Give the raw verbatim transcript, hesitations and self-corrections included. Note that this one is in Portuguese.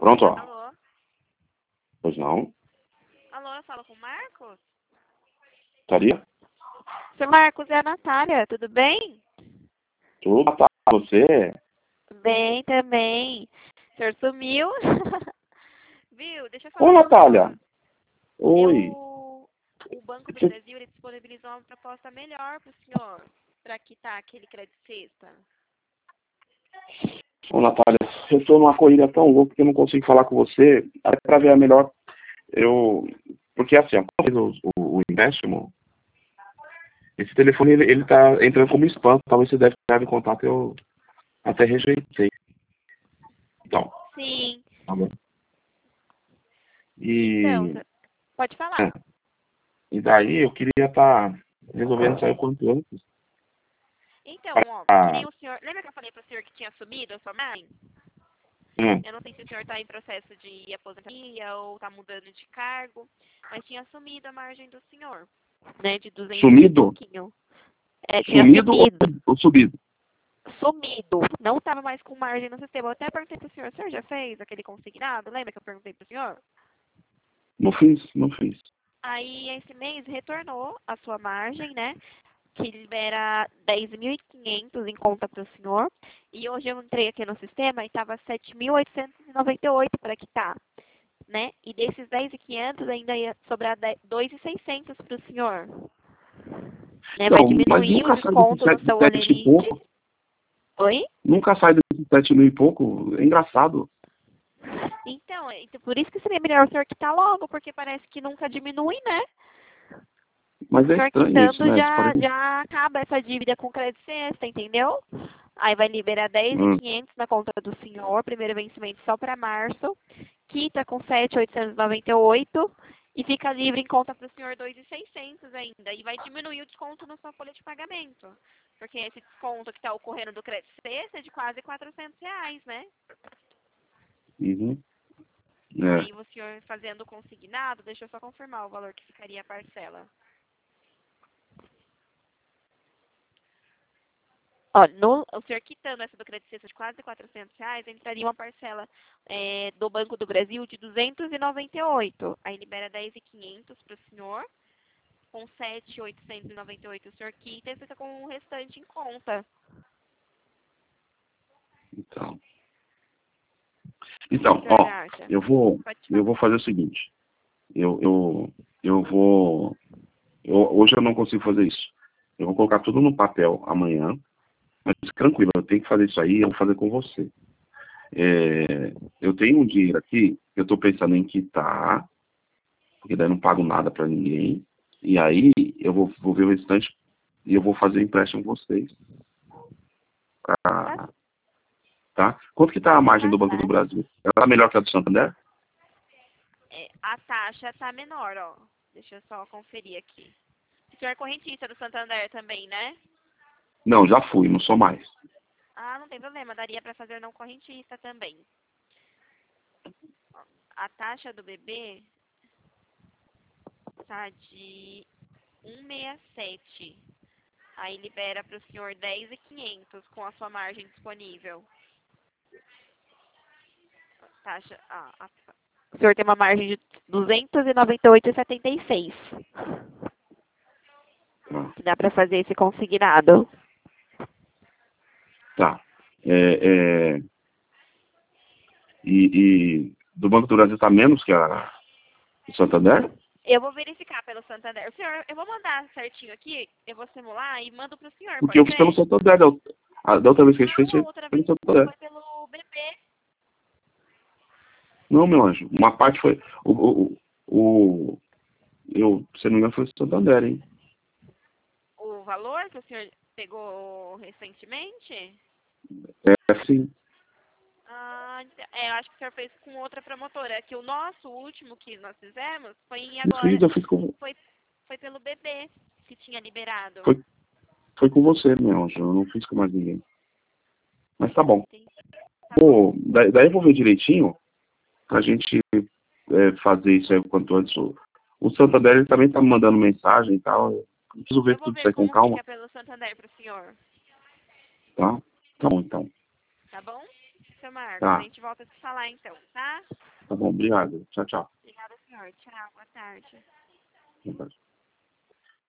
Pronto, ó. Alô? Pois não? Alô, eu falo com o Marcos? Estaria? Seu Marcos, é a Natália, tudo bem? Tudo, tá. Você? Bem também. O senhor sumiu? Viu? Deixa eu Ô, falar com o Natália. senhor. Oi. Eu, o Banco do Que- Brasil ele disponibilizou uma proposta melhor para o senhor, para quitar aquele crédito sexta. Ô, Natália, eu tô numa corrida tão louca que eu não consigo falar com você. Até pra ver a melhor. Eu. Porque assim, ó, quando eu fiz o, o, o empréstimo, esse telefone ele, ele tá entrando como spam. Talvez você deve estar em contato, eu até rejeitei. Então, Sim. tá bom. Então, E. senhor- pode falar. é, E daí eu queria estar resolvendo sair o quanto antes. Então, ó, que Ah, nem o senhor. Lembra que eu falei para o senhor que tinha sumido a sua mãe? hum, Eu não sei se o senhor está em processo de aposentadoria ou está mudando de cargo, mas tinha sumido a margem do senhor, né? De duzentos e sumido? pouquinho. É, tinha Sumido ou, sumido. ou subido? Sumido. Não estava mais com margem no sistema. Eu até perguntei pro senhor, o senhor já fez aquele consignado? Lembra que eu perguntei pro senhor? Não fiz, não fiz. Aí, esse mês, retornou a sua margem, né? Que libera dez mil e quinhentos em conta para o senhor. E hoje eu entrei aqui no sistema e estava sete mil oitocentos e noventa e oito para quitar, né? E desses dez mil e quinhentos ainda ia sobrar dois mil e seiscentos para o senhor. Né? Vai Então, mas diminuir o nunca sai desse desconto no sete, seu sete e olerite. pouco. Oi? Nunca sai desse sete mil e pouco. É engraçado. Então, é- então, por isso que seria melhor o senhor quitar logo, porque parece que nunca diminui, né? Mas O é senhor estranho isso, quitando né? Isso já, parece- já acaba essa dívida com crédito sexta, entendeu? Aí vai liberar dez mil e Hum, quinhentos na conta do senhor, primeiro vencimento só para março, quita com sete mil oitocentos e noventa e oito e fica livre em conta para o senhor dois mil e seiscentos ainda. E vai diminuir o desconto na sua folha de pagamento. Porque esse desconto que está ocorrendo do crédito sexta é de quase quatrocentos reais, né? uhum, é. Aí o senhor fazendo o consignado, deixa eu só confirmar o valor que ficaria a parcela. Ó, no, o senhor quitando essa do crédito sexta de quase quatrocentos reais, entraria uma parcela é, do Banco do Brasil de duzentos e noventa e oito. Aí libera dez mil e quinhentos para o senhor, com sete mil oitocentos e noventa e oito o senhor quita e fica com o restante em conta. Então, O que o então, senhor ó, acha? eu vou, Pode eu falar. vou fazer o seguinte. Eu, eu, eu vou. eu- hoje eu não consigo fazer isso. Eu vou colocar tudo no papel amanhã. Mas tranquilo, eu tenho que fazer isso aí, eu vou fazer com você. É, eu tenho um dinheiro aqui, eu estou pensando em quitar, porque daí eu não pago nada para ninguém. E aí eu vou, vou ver o restante e eu vou fazer empréstimo com vocês. Tá, Pra, tá? Quanto que está a margem tá do Banco do certo. Brasil? Ela está melhor que a do Santander? É, a taxa tá menor, ó. Deixa eu só conferir aqui. O senhor é correntista do Santander também, né? Não, já fui, não sou mais. Ah, não tem problema, daria para fazer não correntista também. Ó, a taxa do bebê tá de um vírgula sessenta e sete. Aí libera para o senhor dez mil e quinhentos com a sua margem disponível. Taxa, ah, a- o senhor tem uma margem de duzentos e noventa e oito vírgula setenta e seis. Tá. Que dá para fazer esse consignado. Tá. É, é, e, e do Banco do Brasil está menos que a do Santander? Eu vou verificar pelo Santander. O senhor, eu vou mandar certinho aqui, eu vou simular e mando pro senhor, Porque eu pode fiz pelo ser? Santander. Da, outra- a- da outra vez que a gente fez, Não, a foi outra pelo vez Santander. foi pelo bebê. Não, meu anjo. Uma parte foi. O, o, o, eu, se não me engano, foi o Santander, hein? O valor que o senhor pegou recentemente? É, sim. Ah, ent- é, eu acho que o senhor fez com outra promotora. Que o nosso último que nós fizemos foi em Eu fiz, agora, eu fiz com. foi, foi pelo bebê que tinha liberado. Foi, foi com você, meu anjo. Eu não fiz com mais ninguém. Mas tá bom. Entendi. Tá bom? Pô, daí, daí eu vou ver direitinho pra gente é, fazer isso aí o quanto antes. O, o Santander ele também tá me mandando mensagem e tal. Eu preciso ver Eu vou tudo isso ver aí com como calma, fica pelo Santander pro senhor. tá? Tá bom, então. Tá bom? seu Marcos. Tá. A gente volta a se falar então, tá? Tá bom, obrigado. Tchau, tchau. Obrigada, senhor. Tchau, boa tarde. Boa tarde.